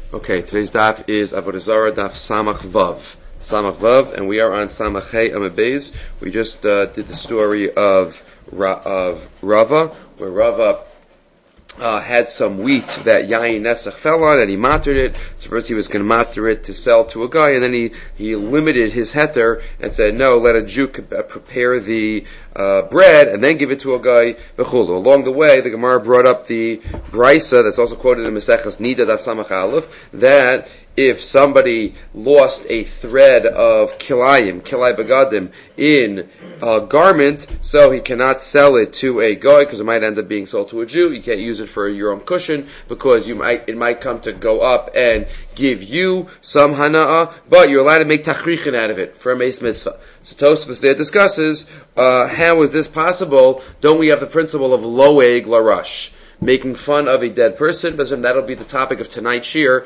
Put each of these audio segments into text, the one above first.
Okay, today's daf is Avodah Zarah daf Samach Vav. Samach Vav, and we are on Samach Hey Amud Beis. We just did the story of Rava, where Rava had some wheat that Yayin Nesach fell on, and he matered it. So first he was going to mater it to sell to a guy, and then he limited his heter and said, no, let a Jew prepare the bread and then give it to a guy. Along the way, the Gemara brought up the Brisa that's also quoted in Maseches Nida Daf Samach Aleph, that if somebody lost a thread of kilai bagadim in a garment, so he cannot sell it to a guy because it might end up being sold to a Jew. You can't use it for your own cushion because it might come to go up and give you some hana'ah, but you're allowed to make tachrichin out of it for a meis mitzvah. So Tosfos there discusses how is this possible? Don't we have the principle of loeg larash, making fun of a dead person? But that'll be the topic of tonight's shir,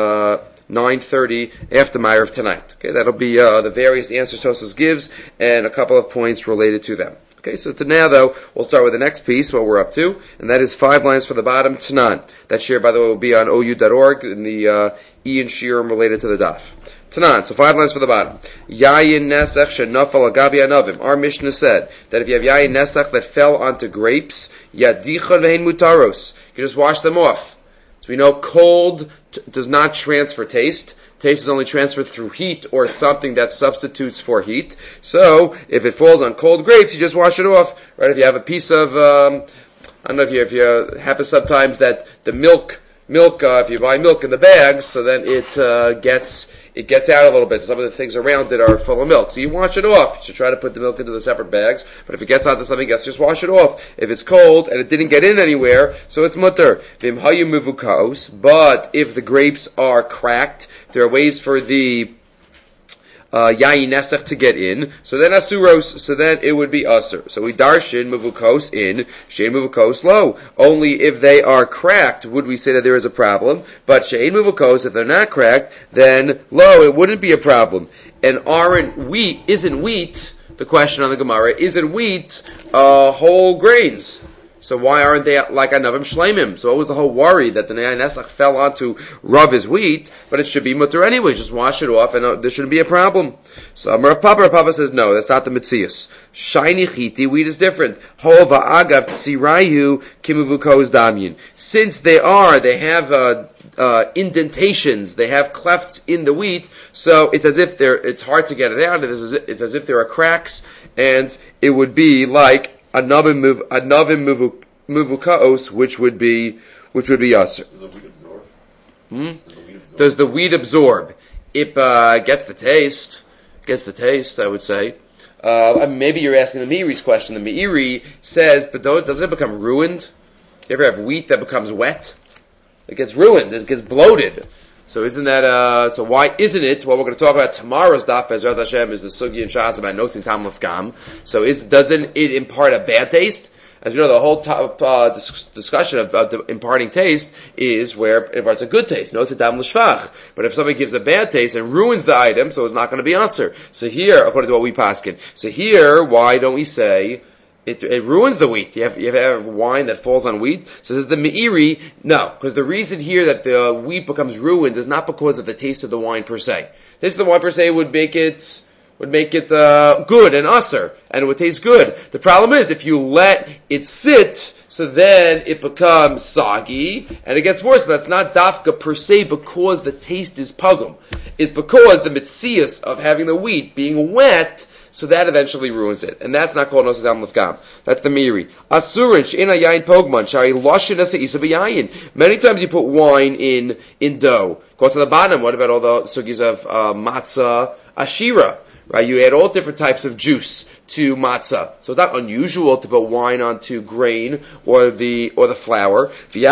9:30 after Ma'ariv of tonight. Okay, that'll be the various answers Tosfos gives and a couple of points related to them. Okay, so now though, we'll start with the next piece, what we're up to, and that is 5 lines for the bottom, Tanan. That shir, by the way, will be on ou.org in the Ian shirim related to the daf. Tanan, so 5 lines for the bottom. Yayin nesach shenafal agabi anavim. Our Mishnah said that if you have yayin nesach that fell onto grapes, yadichon vehin mutaros, you just wash them off. So we know cold does not transfer taste. Taste is only transferred through heat or something that substitutes for heat. So if it falls on cold grapes, you just wash it off. Right? If you have a piece of, I don't know if you happen sometimes that the milk, if you buy milk in the bags, so then it gets out a little bit. Some of the things around it are full of milk. So you wash it off. You should try to put the milk into the separate bags. But if it gets onto something else, just wash it off. If it's cold and it didn't get in anywhere, so it's mutter. Vim hayu muvukaos. But if the grapes are cracked, there are ways for the yayin nesach to get in, so then asuros, so then it would be asur. So we darshin muvukos in, shein muvukos lo. Only if they are cracked would we say that there is a problem, but shein muvukos, if they're not cracked, then lo, it wouldn't be a problem. And isn't wheat, the question on the Gemara, isn't wheat whole grains? So why aren't they like anavim shleimim? So what was the whole worry that the Yayin Nesach fell onto Rav's wheat, but it should be mutter anyway, just wash it off and there shouldn't be a problem. So Rav Papa says no, that's not the Metzius. Shiny chiti, wheat is different. Hova agav tsirayu kimuvukos damyin. Since they have indentations, they have clefts in the wheat, so it's as if it's hard to get it out, it's as if there are cracks, and it would be like anavim muvukaos, which would be aser. Does the wheat absorb? Does the wheat absorb? It gets the taste, I would say. Maybe you're asking the Meiri's question. The Meiri says, but doesn't it become ruined? You ever have wheat that becomes wet? It gets ruined, it gets bloated. So isn't that, so why isn't it, what we're going to talk about tomorrow's daf, Bezrat Hashem, is the Sugi and Shas about Nosin Tam Lefgam. So doesn't it impart a bad taste? As you know, the whole discussion of imparting taste is where it imparts a good taste. Nosin Tam L'Shvach. But if somebody gives a bad taste and ruins the item, so it's not going to be Aser. So here, according to what we paskin, so here, why don't we say, it ruins the wheat. You have wine that falls on wheat. So this is the Meiri. No, because the reason here that the wheat becomes ruined is not because of the taste of the wine per se. The taste of the wine per se would make it good and aser, and it would taste good. The problem is if you let it sit, so then it becomes soggy and it gets worse. But that's not dafka per se because the taste is pagum. It's because the mitzias of having the wheat being wet, so that eventually ruins it. And that's not called Nosadam Lefgam. That's the Meiri. Asurin, she'ena yayin pogman, shari loshin asa isa b'yayin. Many times you put wine in dough. Go to the bottom, what about all the sugis of matzah, ashira? Right? You add all different types of juice to matzah. So it's not unusual to put wine onto grain or the flour.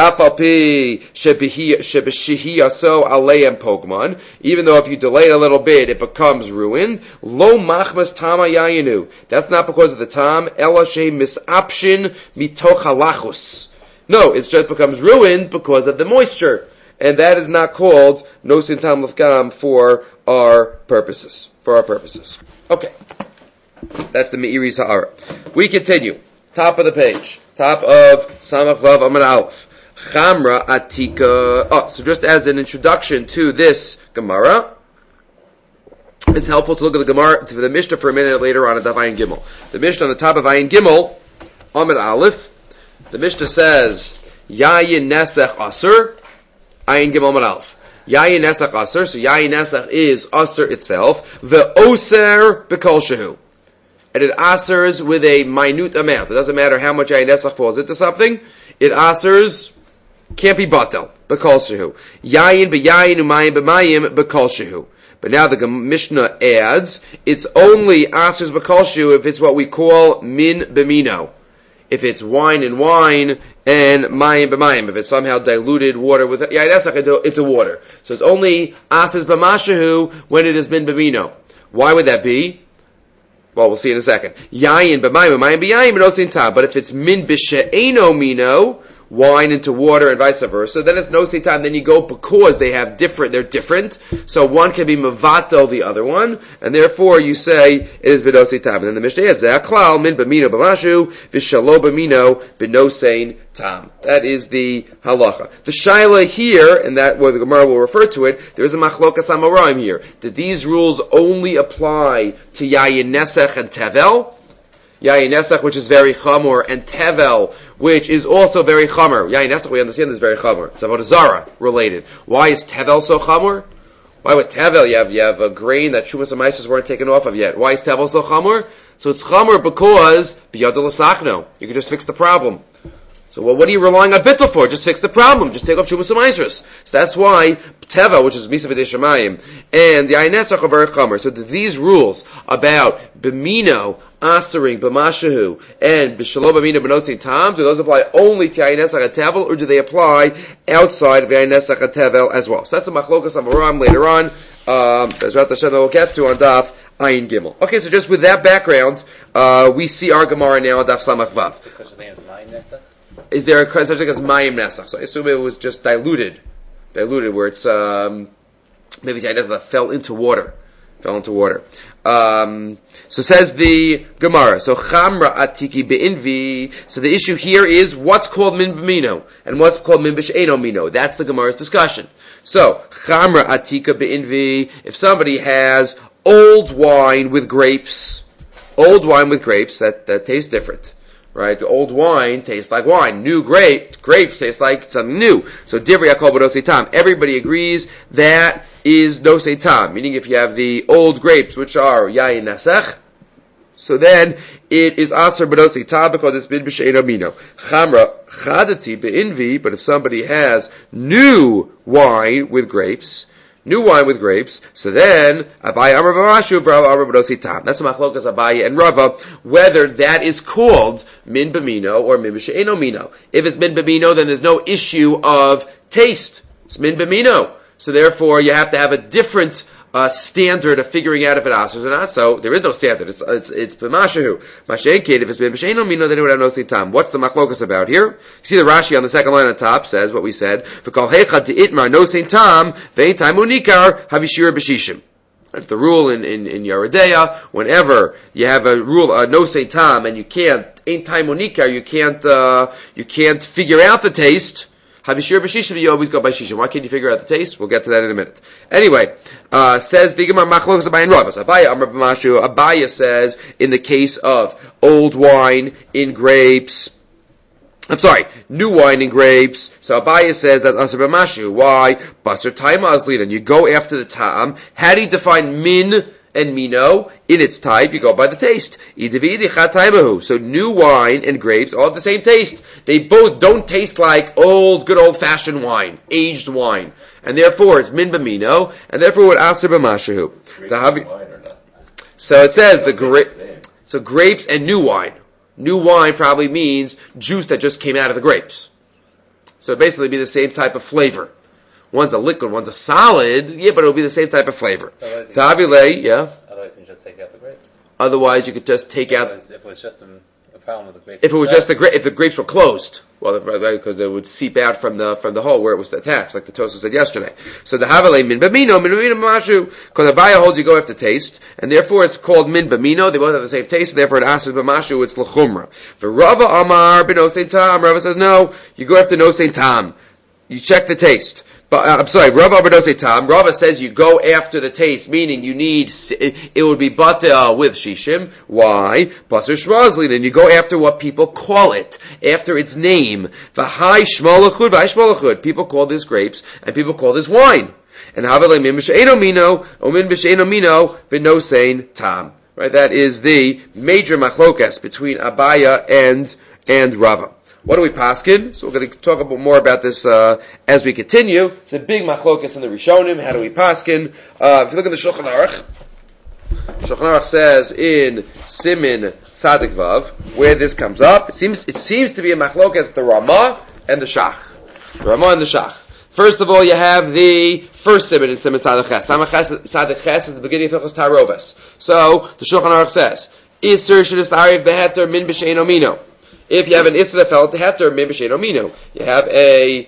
Even though if you delay it a little bit, it becomes ruined. Lo machmas tama yayinu. That's not because of the tam. Ela she misapshin mitoch halachus. No, it just becomes ruined because of the moisture. And that is not called nosin tam lefgam for our purposes. Okay. That's the Meiri Sa'ara. We continue. Top of the page. Top of Samach Vav Amud Aleph. Chamra Atika. Oh, so just as an introduction to this Gemara, it's helpful to look at the Gemara, for the Mishnah for a minute later on at Daf Ayin Gimel. The Mishnah on the top of Ayin Gimel, Amid Aleph, the Mishnah says, Yayin Nesach Asr, Ayin Gimel Amid Aleph. Yayin Nesach Asr, so Yayin Nesach is Asr itself, the Oser B'Kol Shehu. And it asers with a minute amount. It doesn't matter how much Yayin Nesach falls into something, it asers, can't be batel, B'Kol Shehu. Yayin B'Yayin Umayim B'Mayim B'Kol Shehu. But now the Mishnah adds, it's only asers B'Kol Shehu if it's what we call min b'mino. If it's wine and wine, and mayim b'mayim, if it's somehow diluted water with yayin nesach into water. So it's only asers b'mashahu when it has been b'mino. Why would that be? Well, we'll see in a second. Yayin b'mayim, mayim b'yayin, b'nosin tam. But if it's min b'she'eno mino, wine into water and vice versa, then it's no time. Then you go because they're different. So one can be mavato the other one, and therefore you say it is b'nosi tam. And then the Mishnah adds ze'aklal min b'mino b'mashu v'shalo b'mino b'nosein tam. That is the halacha. The shaila here, and that where the Gemara will refer to it, there is a machlokas amoraim here. Did these rules only apply to yayin nesach and tevel? Yayin nesach, which is very chamor, and tevel, which is also very chamor. Yayin nesach, we understand, is very chamor. It's avodah zara related. Why is tevel so chamor? Why with tevel you have a grain that shumas and maisos weren't taken off of yet? Why is tevel so chamor? So it's chamor because biyadol l'sachno. You can just fix the problem. So what are you relying on bittul for? Just fix the problem. Just take off shumas and maisos. So that's why tevel, which is misa v'dei shemayim, and the yayin nesach are very chamor. So these rules about b'mino, asering, b'mashahu, and b'shalom b'mino b'nosin tam, do those apply only to yayin nesach tevel, or do they apply outside of yayin nesach tevel as well? So that's a machlokas amoram later on. Bezrat Hashem that we'll get to on Daf Ayin Gimel. Okay, so just with that background, we see our Gemara now on Daf Samach Vav. Is there such a thing as mayim nesach? Is there such a thing as mayim nesach? So I assume it was just diluted, where it's maybe yayin nesach that fell into water. So says the Gemara. So chamra atiki beinvi. So the issue here is what's called min b'mino and what's called min b'she'eno mino. That's the Gemara's discussion. So chamra atika beinvi. If somebody has old wine with grapes, that tastes different. Right? The old wine tastes like wine. New grapes taste like something new. So divrei yakol b'nosei tam. Everybody agrees that is nosei tam. Meaning if you have the old grapes, which are yayin nesach, so then it is aser b'nosei tam because it's min b'she'eno mino. Chamra chadati b'invi. But if somebody has new wine with grapes, so then Abaye Amar B'Mashu V'Rav Amar B'Nosei Tam. That's the machlokas Abaye and Rava, whether that is called min b'mino or min b'she'eno mino. If it's min b'mino, then there's no issue of taste. It's min b'mino. So therefore, you have to have a different standard of figuring out if it asers or not. So there is no standard. It's b'mashahu. Masha'enkid, if it's min b'she'eno mino, then it would have nosei tam. What's the machlokas about here? You see the Rashi on the second line on top says what we said. V'kol heichad de'itmar nosei tam ve'in tam unikar havishir b'shishim. That's the rule in Yeridea. Whenever you have a rule, nosei tam, and you can't, ain't time unikar, you can't figure out the taste. Havishir b'shishim, you always go by shishim. Why can't you figure out the taste? We'll get to that in a minute. Anyway, says the Gemara Machlokas Abaye and Rava. Abaye Amar B'Mashu. Abaye says in the case of old wine in grapes. New wine in grapes. So Abaye says that Asar B'Mashu. Why? Basar Taima Azlidan. You go after the ta'am. How do you define min and mino? In its type, you go by the taste. So new wine and grapes all have the same taste. They both don't taste like good old-fashioned wine, aged wine. And therefore, it's min b'mino, and therefore, what aser b'mashahu. So it says so grapes and new wine. New wine probably means juice that just came out of the grapes. So it basically be the same type of flavor. One's a liquid, one's a solid, but it'll be the same type of flavor. Otherwise you can just take out the grapes. Otherwise you could just take out... If it was just some The problem with the grapes. If it was just if the grapes were closed, well, because they would seep out from the hole where it was attached, like the Tosfos said yesterday. So the Havale min bamino mashu, because Abaya holds you go after taste, and therefore it's called min bamino. They both have the same taste, and therefore it asks b'mashu, it's l'chumra. For Rava Amar b'nosein tam, Rava says no, you go after nosein tam. You check the taste. But I'm sorry, Rava Abadose Tam. Rava says you go after the taste, meaning you need it would be batel with shishim. Why? Basar shmazlin, and you go after what people call it, after its name. V'hai shmolachud, v'hai shmolachud. People call this grapes, and people call this wine. And havelei min b'she'eno mino, o min b'she'eno mino, b'nosein tam. Right? That is the major machlokas between Abaya and Rava. What do we paskin? So we're going to talk more about this as we continue. It's a big machlokas in the Rishonim. How do we paskin? If you look at the Shulchan Aruch says in Simin Tzadik Vav, where this comes up, it seems to be a machlokas the Ramah and the Shach. The Ramah and the Shach. First of all, you have the first Simin in Simin Tzadik Ches. Tzadik Ches is the beginning of Hilchos Taroves. So the Shulchan Aruch says, Isser sh'nis ariv beheter min b'she'eno mino. If you have an Isra that fell into Heter, maybe Sheino Mino. You have a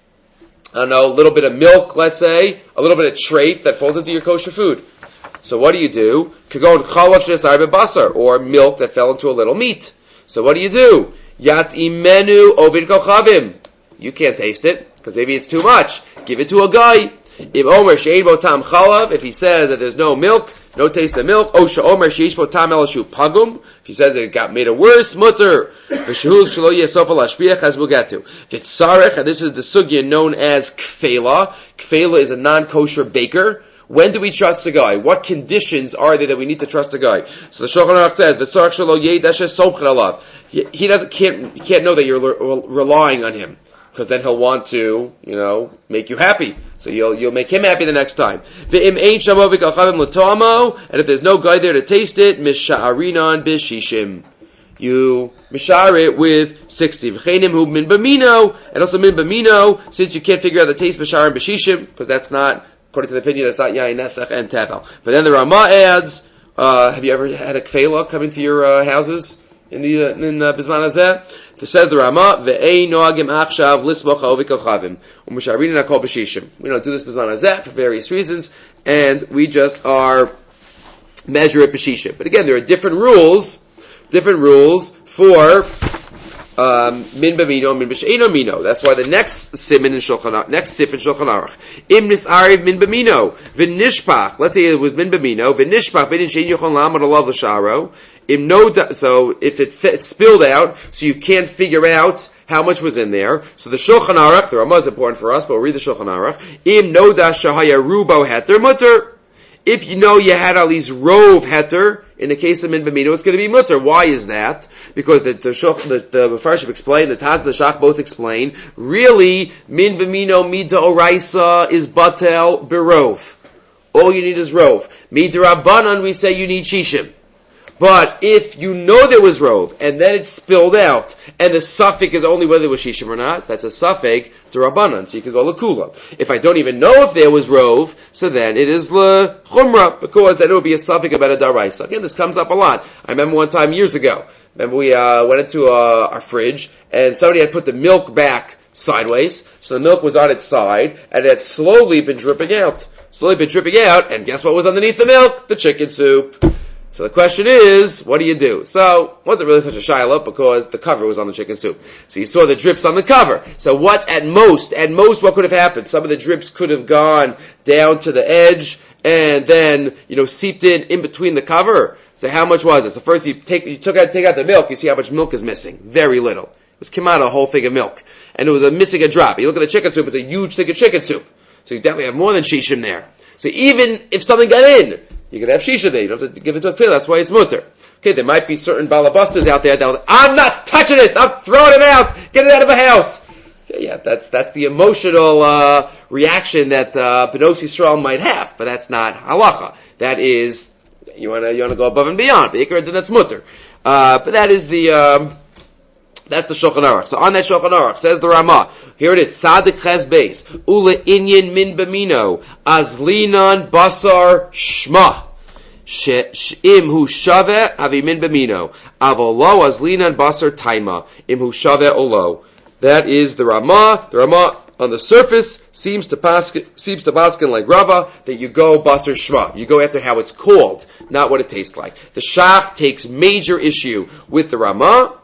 little bit of milk, let's say, a little bit of treif that falls into your kosher food. So what do? Kagon Chalav Shesar Basar, or milk that fell into a little meat. So what do? Yat imenu ovid kochavim. You can't taste it, because maybe it's too much. Give it to a guy. If Omer Sheibo Tam Chalav, if he says that there's no milk, no taste of milk, Osha Omer Sheishbo Tam Elashu Pagum, if he says it got made a worse, mutter. V'shehul shelo yesofal ashpiach, as we'll get to. V'tzarech, and this is the sugya known as kfela. Kfela is a non-kosher baker. When do we trust a guy? What conditions are there that we need to trust a guy? So the Shulchan Aruch says, v'tzarech shelo yedash somchen alav. He can't know that you're relying on him, because then he'll want to, make you happy. So you'll make him happy the next time. And if there's no guy there to taste it, misha'arinan b'shishim. You mishar it with 60. And also min bamino, since you can't figure out the taste, mishar and b'shishim, because that's not, according to the opinion, that's not yain nesach and tevel. But then the Ramah adds, have you ever had a kfela come into your houses in Bizman Hazeh? It says the Ramah, ve'ei noagim achshav lismocha ovi kochavim u'misharinin akol b'shishim. We don't do this Bizman Hazeh for various reasons, and we just are measure it b'shishim. But again, there are different rules for min b'mino, min b'she'eno mino. That's why the next sif in Shulchan Aruch, im nis'ariv min b'mino v'nishpach. Let's say it was min b'mino v'nishpach b'din she'en yochon la'amad alav l'sharo. So if it spilled out, so you can't figure out how much was in there. So the Shulchan Aruch, the Ramah is important for us, but we'll read the Shulchan Aruch. Im noda shahaya rubo heter mutter. If you know you had at least rov heter, in the case of min b'mino, it's going to be mutter. Why is that? Because the Mefarshim explain, the Taz and the Shach both explain, really, min b'mino mida oraisa is batel berov. All you need is rov. Mida rabbanan, we say you need shishim. But if you know there was rov, and then it spilled out, and the suffix is only whether it was shishim or not, so that's a suffix to rabbanan, so you could go l'kula. If I don't even know if there was rov, so then it is l'chumra, because then it would be a suffix about a daraisa. Again, this comes up a lot. I remember one time years ago, we went into our fridge, and somebody had put the milk back sideways, so the milk was on its side, and it had slowly been dripping out, and guess what was underneath the milk? The chicken soup. So the question is, what do? So, it wasn't really such a shiloh because the cover was on the chicken soup. So you saw the drips on the cover. So what, at most, what could have happened? Some of the drips could have gone down to the edge and then, seeped in between the cover. So how much was it? So first you take out the milk, you see how much milk is missing. Very little. It was came out a whole thing of milk. And it was missing a drop. You look at the chicken soup, it's a huge thing of chicken soup. So you definitely have more than shishim there. So even if something got in, you could have shisha there. You don't have to give it to a kfila. That's why it's mutter. Okay, there might be certain balabusters out there that will, I'm not touching it. I'm throwing it out. Get it out of the house. Okay, yeah, that's the emotional reaction that B'nos Yisrael might have, but that's not halacha. That is, you wanna go above and beyond. Then that's mutter. But that is that's the Shulchan Aruch. So on that Shulchan Aruch says the Ramah. Here it is. Tzadik Ches Beis. Ule inyan min b'mino. Azlinan basar shma. Imhu shave avi min b'mino. Avolo azlinan basar taima. Imhu shave olo. That is the Ramah. The Ramah on the surface seems to paskin like Rava, that you go basar shma. You go after how it's called, not what it tastes like. The Shach takes major issue with the Ramah.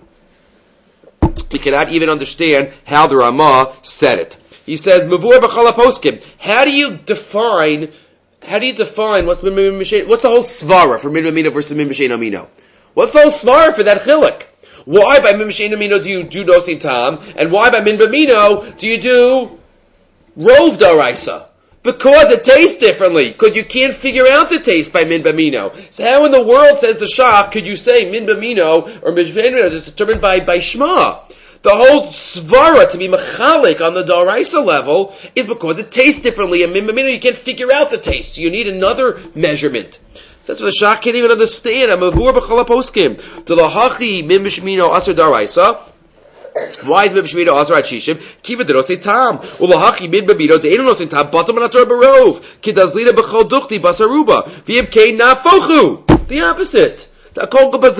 We cannot even understand how the Ramah said it. He says, Mavur b'chala poskim. How do you define what's min b'mishen? What's the whole svara for min b'mino versus min b'shein amino? What's the whole svara for that chiluk? Why by min b'shein amino do you do nosin tam, and why by min b'mino do you do rov daraisa? Because it tastes differently. Because you can't figure out the taste by min b'mino. So how in the world, says the Shach, could you say min b'mino or min b'mino is determined by shma? The whole svara to be mechalik on the daraisa level is because it tastes differently. And min b'mino you can't figure out the taste. So you need another measurement. That's what the Shach can't even understand. I'm a vur b'chala poskim. To the hachi min b'shmino asar daraisa. Why is min b'shmino asar at shishim? Kiva derosei tam. Ulahachi min b'mino de'enu nosin tam. Batam anator barov. Kidazlina b'chol duchti basaruba. V'im kein nafochu. The opposite. You have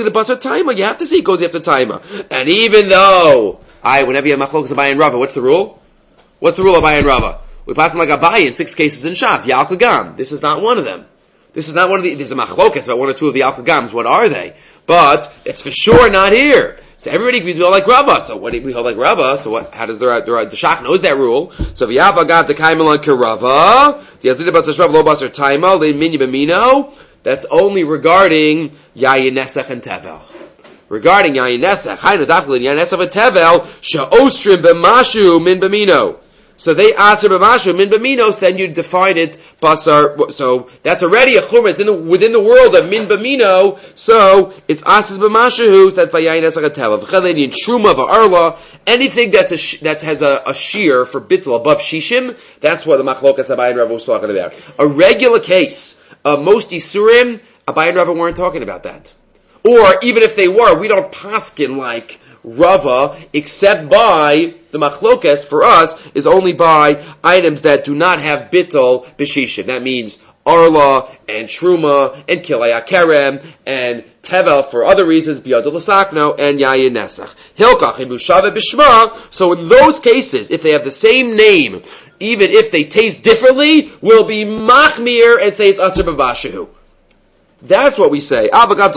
to say he goes after taima. And even though, whenever you have machlokas Abaye and Rava, what's the rule? What's the rule of Abaye and Rava? We pass them like Abaye in 6 cases in Shas, Yal Kagam. This is not one of them. This is not one of the, there's a machlokas about 1 or 2 of the Yal Kagams. What are they? But, it's for sure not here. So everybody agrees we all like Rava. So what do we all like Rava? So what, how does the Shach knows that rule? So v'yav got the kaimelon kerava, the yazid about the shrav lo basar taima, le minyi b'mino. That's only regarding Yayin Nesach and Tevel. Regarding Yayin Nesach, Hainu Daflin Yayin Nesach and Tevel, Sha'osrim b'mashu min b'mino. So they aser b'mashu min b'mino, so then you define it basar. So that's already a chumrah. It's within the world of min b'mino. So it's aser b'mashu. So that's by Yayin Nesach and Tevel. V'chaleni in Truma v'arla. Anything that has a shear for bittul above shishim. That's what the machlokas Abaye and Rava was talking about. A regular case. Most Isurim, Abaye and Rava weren't talking about that. Or, even if they were, we don't paskin like Rava, except by, the machlokas for us, is only by items that do not have bittul b'shishim. That means Arla, and Truma, and Kilei Kerem, and Tevel for other reasons, Biyad L'Sakno, and Yayin Nesach. Hilkach, Ibushave B'Shma, so in those cases, if they have the same name, even if they taste differently, we'll be machmir and say it's asr b'mashu. That's what we say.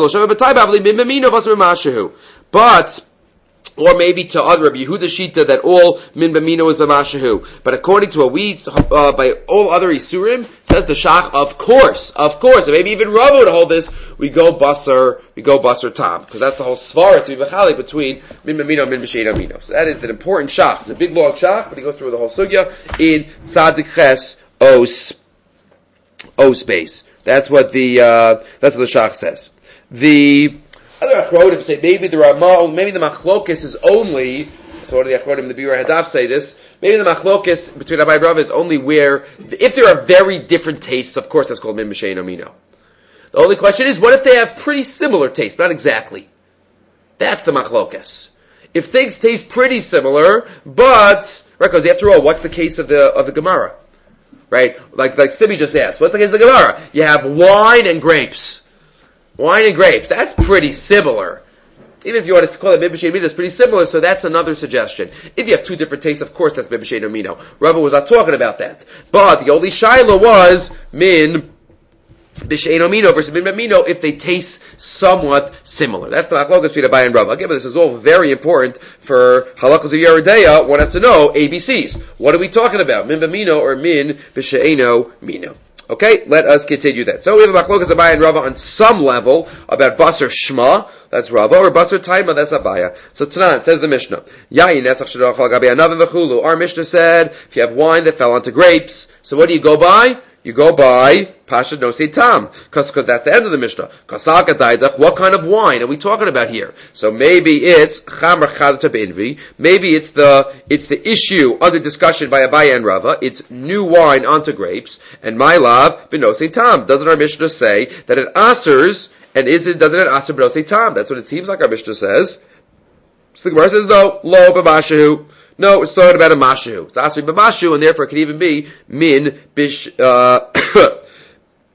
But, or maybe to other Rabbi Yehuda Shita that all min b'mino is b'mashu. But according to what we, by all other Isurim, says the Shach, of course, and maybe even Rav would hold this, we go basar tam. Because that's the whole svara to be mechalik between min b'mino and min b'shein amino. So that is an important Shach. It's a big long Shach, but he goes through the whole sugya in Tzadik Ches O space. That's what the Shach says. The other Achronim say maybe the Ramah, maybe the Machlokes is only, so what do the Achronim, the Biur Hadaf say this, maybe the Machlokes between Abaye and Rava is only where, if there are very different tastes, of course that's called Min B'Shein Amino. The only question is, what if they have pretty similar tastes? Not exactly. That's the Machlokes. If things taste pretty similar, but, right, because after all, what's the case of the Gemara? Right? Like Sibi just asked, what's the case of the Gemara? You have wine and grapes. Wine and grapes, that's pretty similar. Even if you want to call it Min B'Shein Amino, it's pretty similar, so that's another suggestion. If you have 2 different tastes, of course that's Min B'Shein Amino. Rava was not talking about that. But the only shaila was Min B'Shein Amino versus Min B'Amino if they taste somewhat similar. That's the Machlokes between Abaye and Rava. Again, but this is all very important for Halachos of Yeridea. One has to know ABCs. What are we talking about? Min B'Amino or Min B'Shein Amino? Okay, let us continue that. So we have a Machlokes Abaye and Rava on some level about Basar Shma, that's Rava, or Basar Taima, that's Abaye. So Tanan, says the Mishnah, Yayin Netzach Shadachal Gabi Anavim V'chulu. Our Mishnah said, if you have wine that fell onto grapes, so what do you go by? You go by Pashad Nosei Tam, because that's the end of the Mishnah. Kasaka Daidach, what kind of wine are we talking about here? So maybe it's Chamar Chadatab Invi, maybe it's the issue under discussion by Abaye and Rava, it's new wine onto grapes, and my love, B'Nosei Tam. Doesn't our Mishnah say that it asers, and doesn't it aser B'Nosei Tam? That's what it seems like our Mishnah says. So the Gemara says, no, lo b'mashu. No, it's talking about a mashu. It's asking b'mashu, and therefore it could even be min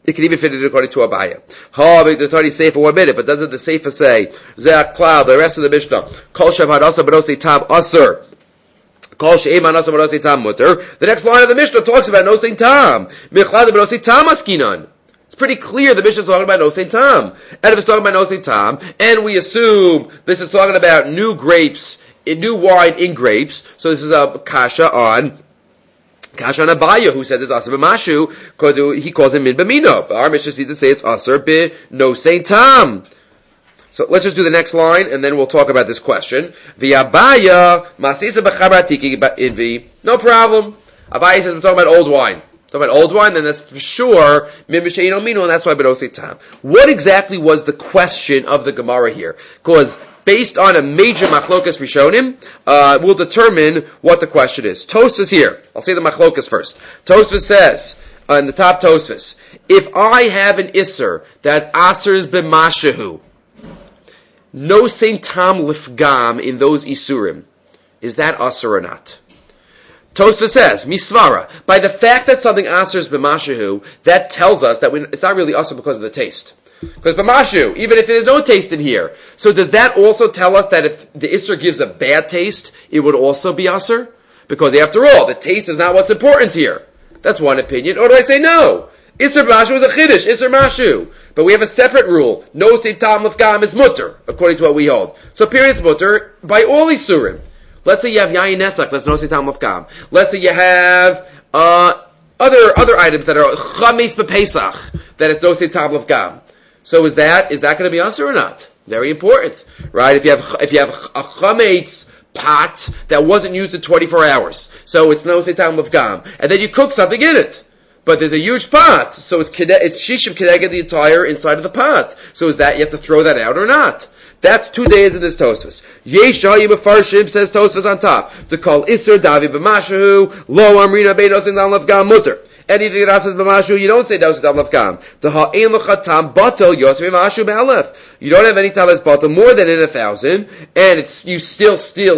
It can even fit it according to Abaya. The Tani Seifa 1 minute, but doesn't the Seifa say, Zeh Klal, the rest of the Mishnah, Kol Shavad Asa B'Nosei Tam Asur, Kol She'eman Asa B'Nosei Tam Mutter. The next line of the Mishnah talks about Nosei Tam. Michlad B'Nosei Tam Askinan. It's pretty clear the Mishnah is talking about Nosei Tam. And if it's talking about Nosei Tam, and we assume this is talking about new grapes, new wine in grapes, so this is a kasha on Abaya, who said it's Aser b'mashu, because he calls him min b'mino. But our Mishnah seems to say it's Aser b'nosei tam. So let's just do the next line, and then we'll talk about this question. V'Abaya masisa b'charatiki invi. No problem. Abaya says we're talking about old wine. Talking about old wine, then that's for sure min b'sheino mino, and that's why b'nosei tam. What exactly was the question of the Gemara here? Because based on a major machlokas rishonim, we'll determine what the question is. Tosfos here. I'll say the machlokas first. Tosfos says, in the top Tosfos, if I have an isser that asers b'mashahu, no sein tam lifgam in those isurim, is that aser or not? Tosfos says, misvara, by the fact that something asers b'mashahu, that tells us that it's not really aser because of the taste. Because b'mashu, even if there's no taste in here. So does that also tell us that if the isser gives a bad taste, it would also be asr? Because after all, the taste is not what's important here. That's one opinion. Or do I say no? Isser b'mashu is a chiddush, isser mashu. But we have a separate rule. No seif tam lefgam is mutter, according to what we hold. So period is mutter by all isurim. Let's say you have yayin nesach, that's no seif tam lefgam. Let's say you have other items that are chametz b'pesach, that it's no seif tam lefgam. So is that going to be asur or not? Very important, right? If you have a chametz pot that wasn't used in 24 hours, so it's no seitam of gam, and then you cook something in it, but there's a huge pot, so it's shishim keneged the entire inside of the pot. So is that you have to throw that out or not? That's 2 days in this Tosfos. Yeshayim Mefarshim says Tosfos on top to call Isser Davi b'mashahu lo amrina beinos dam lefgam mutter. Anything that says b'mashu, you don't say dos dam lefgam. The ha'ein l'chatam batel yosef b'mashu b'alef. You don't have any time that's batel more than in 1,000, and it's you still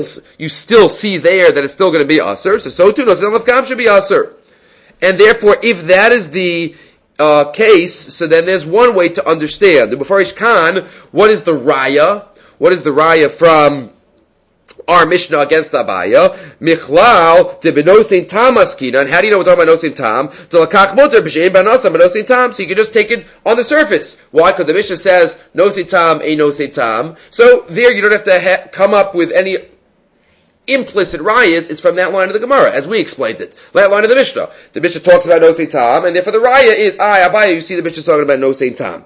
see there that it's still going to be aser. So too dos dam lefgam should be aser. And therefore, if that is the case, so then there's one way to understand. The Mefarish Khan, what is the raya? What is the raya from our Mishnah against Abaya? Michlal de benosin tam askinan. How do you know we're talking about nosin tam? To lakach muter b'shein banasa benosin tam. So you can just take it on the surface. Why? Because the Mishnah says nosin tam a nosin tam. So there you don't have to come up with any implicit rayas. It's from that line of the Gemara, as we explained it. That line of the Mishnah. The Mishnah talks about nosin tam, and therefore the raya is Abaya. You see the Mishnah talking about nosin tam.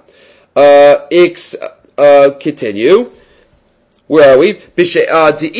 Continue. Where are we? Because if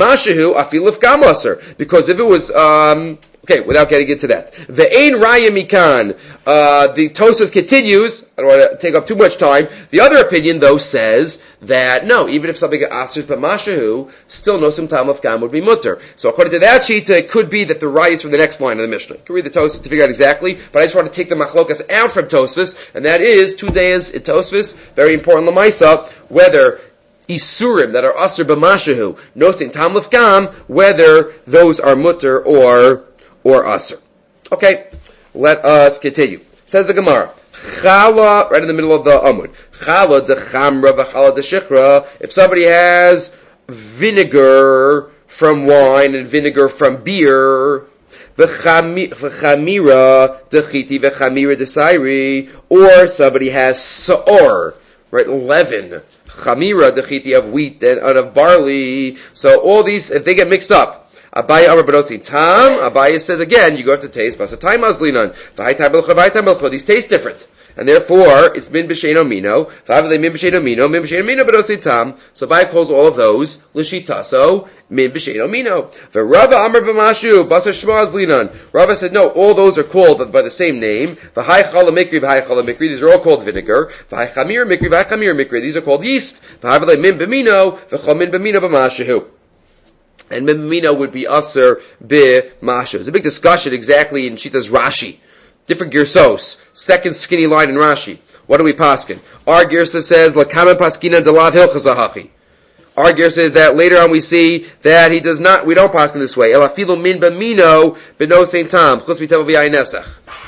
it was, without getting into that. Ve'ein raya mikan. The Tosfos continues, I don't want to take up too much time. The other opinion, though, says that, no, even if something asers b'mashahu, still no sum tam lefgam would be mutter. So according to that sheet, it could be that the raya is from the next line of the Mishnah. You can read the Tosfos to figure out exactly, but I just want to take the machlokas out from Tosfos, and that is 2 days in Tosfos, very important lamaisa, whether isurim that are asr b'mashahu, nosin tam lefgam, whether those are mutter or asr. Okay, let us continue. Says the Gemara, chala, right in the middle of the amud, chala de chamra v'chala de shichra. If somebody has vinegar from wine and vinegar from beer, v'chamira de chiti v'chamira de sairi, or somebody has saor, right, leaven, chamira, the chiti of wheat and of barley. So all these, if they get mixed up, Abaya Amar B'Nosin Tam, Abaya says again, you go have to taste, Basatay Mazlinan, V'haitai Melcha, V'haitai Melcha, these taste different. And therefore, it's min b'sheino mino, V'havale min b'sheino mino B'Nosin Tam. So Abaya calls all of those, L'shitaso, min b'sheino mino. V'Rava Amar B'Mashu, Basar Shema Azlinan. Rava said, no, all those are called by the same name. V'hai chala mikri, these are all called vinegar. V'hai chamir mikri, these are called yeast. V'havale min b'mino, V'chol min b'mino B'Mashu. And Mimina would be Aser B'Mashu. There's a big discussion exactly in Shita's Rashi. Different Girsos. Second skinny line in Rashi. What do we paskin? Our Girsa says, L'kamen paskina delav hilchazahachi. Our Girsa says that later on we see that we don't paskin this way. Elafilu min b'mino b'no sein tam. Chus v'tevel v'yayin nesach.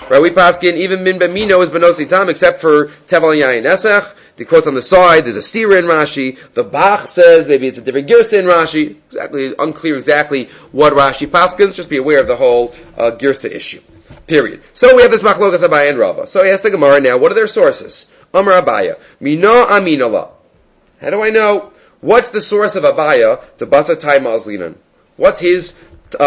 Right? We paskin even min b'mino is benosi tam, except for tevel yayin esech. The quotes on the side, there's a stira in Rashi. The Bach says maybe it's a different girsa in Rashi. Exactly, unclear exactly what Rashi paskins. Just be aware of the whole girsa issue. Period. So we have this machlokas Abaya and Rava. So he asks the Gemara now, what are their sources? Amar Abaya, Mina Aminala. How do I know? What's the source of Abaya to Basa Tai Mazlinan? What's his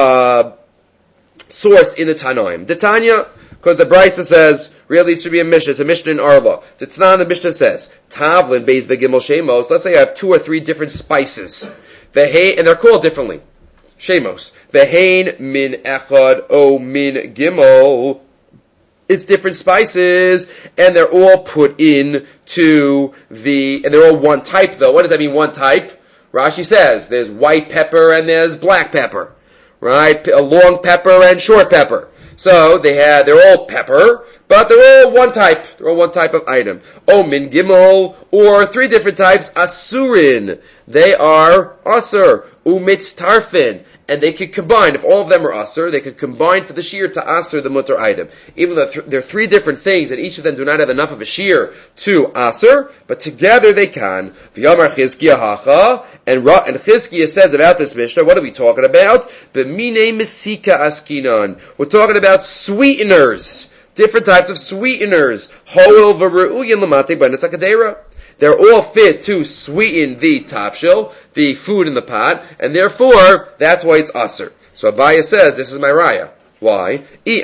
source in the Tanaim? The Tanya, because the Brisa says, really it should be a Mishnah, it's a Mishnah in Arba. The Tanan, the Mishnah says, Tavlin, Beis V'Gimel Shemos, let's say I have 2 or 3 different spices, and they're called differently. Shemos. Vehain min echad o min gimel. It's different spices, and they're all put in and they're all one type though. What does that mean, one type? Rashi says, there's white pepper and there's black pepper. Right? A long pepper and short pepper. So they're all pepper, but they're all one type. They're all one type of item. O min gimel, or 3 different types, asurin. They are asur, umitztarfin. And they could combine, if all of them are asur, they could combine for the shear to asur the mutter item. Even though there are 3 different things, and each of them do not have enough of a shear to asur, but together they can. V'yamar Chizkiya hacha, and Chizkiya says about this Mishnah, what are we talking about? B'minei mesika askinan. We're talking about sweeteners. Different types of sweeteners. Ho'il v'ru'uyin l'matei b'nes hakadera. They're all fit to sweeten the tafshil, the food in the pot, and therefore, that's why it's asur. So Abaya says, this is my raya. Why? If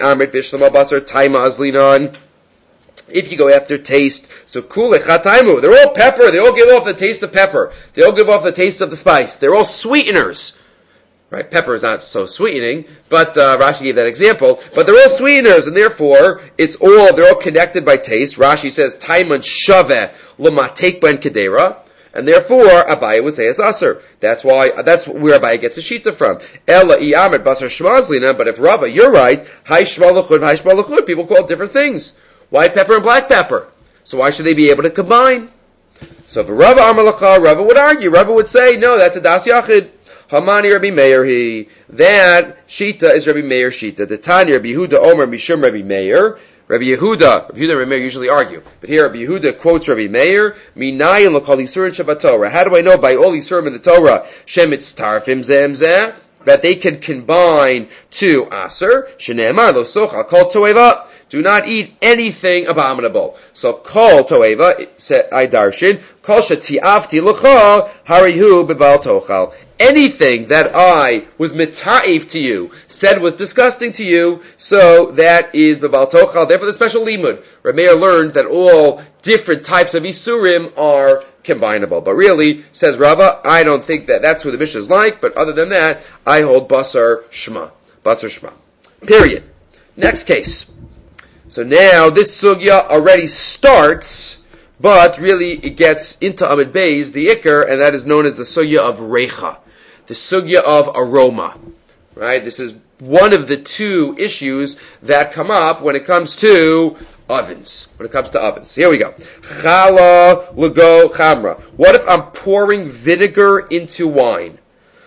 you go after taste, so kule chataimu, they're all pepper, they all give off the taste of pepper. They all give off the taste of the spice. They're all sweeteners. Right, pepper is not so sweetening, but Rashi gave that example. But they're all sweeteners, and therefore they're all connected by taste. Rashi says taiman shaveh l'matek ben kedera, and therefore Abaya would say it's asur. That's where Abaya gets the shita from. Ella iamet basar shmazlina. But if Rava, you're right, hay shmalachud, people call it different things. White pepper and black pepper. So why should they be able to combine? So if Rava Amalacha, Rava would argue. Rava would say no, that's a das yachid. Hamani Rabbi Meir that Shita is Rabbi Meir Shita. The Tanya Rabbi Yehuda Omer Mishum Rabbi Meir. Rabbi Yehuda and Rabbi Meir usually argue. But here Rabbi Yehuda quotes Rabbi Meir, Minayin l'kol Yisurin Shabbat How do I know by all Yisurim in the Torah, Shemitz Tarfim Zemzeh, that they can combine to Aser, Shene'emar Lo Sochal Kol Toeva, do not eat anything abominable. So Kol Toeva, I darshin, Kol Sheti'avti L'cha, Harihu Bebal Tochal. Anything that I was mita'if to you, said was disgusting to you, so that is bebal tochal. Therefore the special limud. Rameir learned that all different types of isurim are combinable. But really, says Rava, I don't think that's who the Mishnah is like, but other than that, I hold basar shma. Basar shma. Period. Next case. So now this sugya already starts, but really it gets into Amid Beis, the Iker, and that is known as the sugya of Reicha. The sugya of aroma, right? This is one of the 2 issues that come up when it comes to ovens. Here we go. Chala lego chamra. What if I'm pouring vinegar into wine?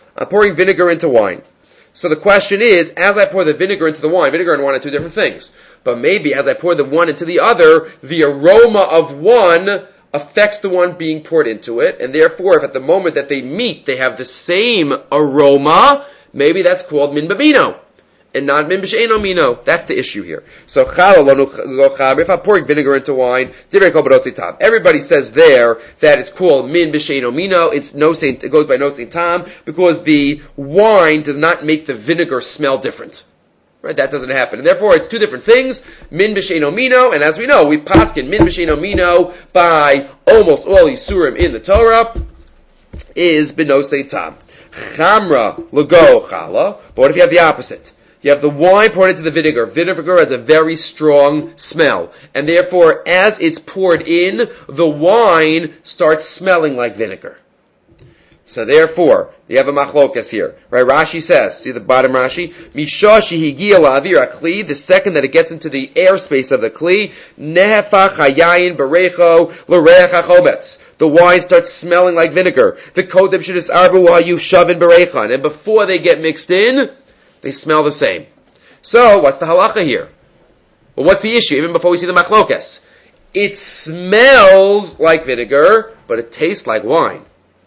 So the question is, as I pour the vinegar into the wine, vinegar and wine are 2 different things. But maybe as I pour the one into the other, the aroma of one affects the one being poured into it, and therefore, if at the moment that they meet, they have the same aroma, maybe that's called min b'mino, and not min b'she'eno mino. That's the issue here. So, if I'm pouring vinegar into wine, everybody says there that it's called min b'she'eno mino. It goes by no saint tam, because the wine does not make the vinegar smell different. Right, that doesn't happen. And therefore, it's 2 different things. Min b'she'eno mino, and as we know, we paskin min b'she'eno mino by almost all Yisurim in the Torah is b'nosei tam. Chamra l'go chala. But what if you have the opposite? You have the wine poured into the vinegar. Vinegar has a very strong smell. And therefore, as it's poured in, the wine starts smelling like vinegar. So therefore, you have a machlokas here. Right? Rashi says, see the bottom Rashi? Misha shehigia la'avir akli, the second that it gets into the airspace of the kli, nehefach hayayin berecho l'reach hachometz. The wine starts smelling like vinegar. The kodem shedis arvu hayu shavin berechan. And before they get mixed in, they smell the same. So, what's the halacha here? Well, what's the issue? Even before we see the machlokas, it smells like vinegar, but it tastes like wine.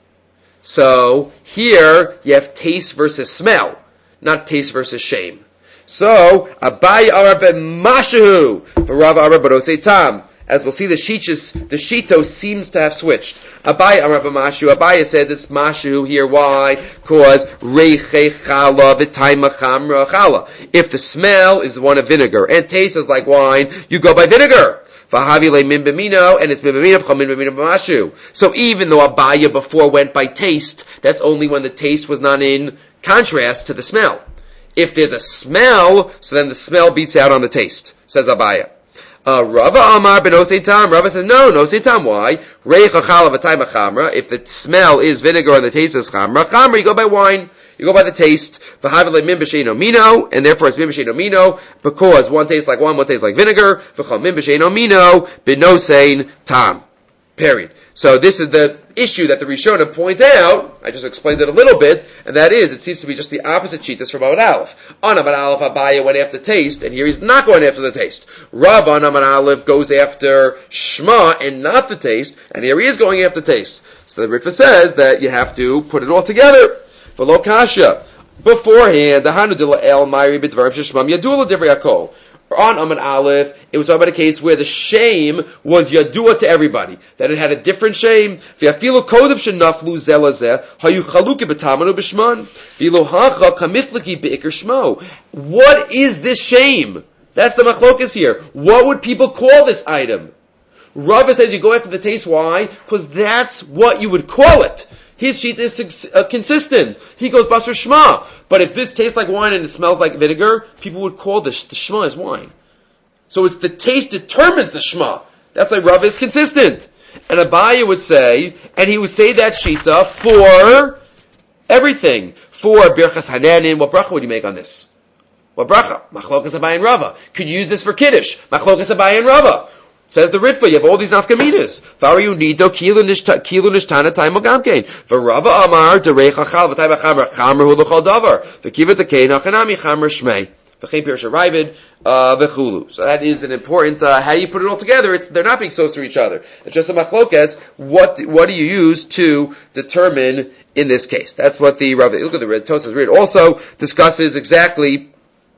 So here you have taste versus smell, not taste versus shame. So Abaye Amar ben Mashahu for Rav Amar Barosei Tam. As we'll see, the shito seems to have switched. Abaye Amar ben Mashahu. Abaye says it's Mashahu here. Why? Because reiche chala v'taima chamra chala. If the smell is one of vinegar and taste is like wine, you go by vinegar. V'havi min b'mino, and it's min b'mino v'chol min b'mino b'mashu. So even though Abaye before went by taste, that's only when the taste was not in contrast to the smell. If there's a smell, so then the smell beats out on the taste, says Abaye. Rava Amar ben Osei Tam. Rava says, no Osei Tam. Why? Reicha chala v'tayma chamra. If the smell is vinegar and the taste is chamra, you go by wine. You go by the taste. V'havile min b'sheino mino, and therefore it's min b'sheino mino, because one tastes like wine, one tastes like vinegar. V'chol min b'sheino mino, b'nosein tam. Period. So this is the issue that the Rishonim point out. I just explained it a little bit, and that is, it seems to be just the opposite sheet. This from Amud Aleph. On Amud Aleph, Abaye went after taste, and here he's not going after the taste. Rav on Amud Aleph goes after Shema and not the taste, and here he is going after taste. So the Ritva says that you have to put it all together. V'lo kasha. Beforehand, the Hanudilla El Mayri B'dvarim Sheshmam Yadula Divrei Hakol. On Amud Aleph, it was about a case where the shame was yadua to everybody, that it had a different shame. V'afilu kodem shenaflu zelazeh hayu chaluki b'tamanu b'shman v'ilo hacha kamifliki b'ikr shmo. What is this shame? That's the machlokas here. What would people call this item? Rava says you go after the taste. Why? Because that's what you would call it. His sheet is consistent. He goes basar shma. But if this tastes like wine and it smells like vinegar, people would call the shma as wine. So it's the taste determines the shma. That's why Rav is consistent. And Abaye would say, and he would say that shita for everything. For Birchas Hananin, what bracha would you make on this? What bracha? Machlokas Abaye and Rava. Could you use this for Kiddush? Machlokas Abaye and Rava. Says the Ritva, you have all these nafkaminas. Fariu nido kilu nishtana taimo gamkein. V'Rava amar derecha chal v'tayma chamer chamer hu l'chol davar. V'kivat the achanami chamer shmei. V'chein pirsha ravid v'chulu. So that is an important. How do you put it all together? They're not being close to each other. It's just a machlokas. What do you use to determine in this case? That's what the Rav. Look at the Tosas read. Also discusses exactly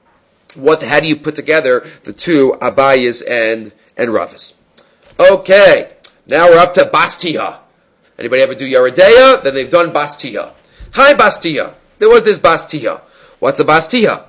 how do you put together the two Abayas and Ravas. Okay, now we're up to Bastia. Anybody ever do Yeridea? Then they've done Bastia. Hi Bastia. There was this Bastia. What's a Bastia?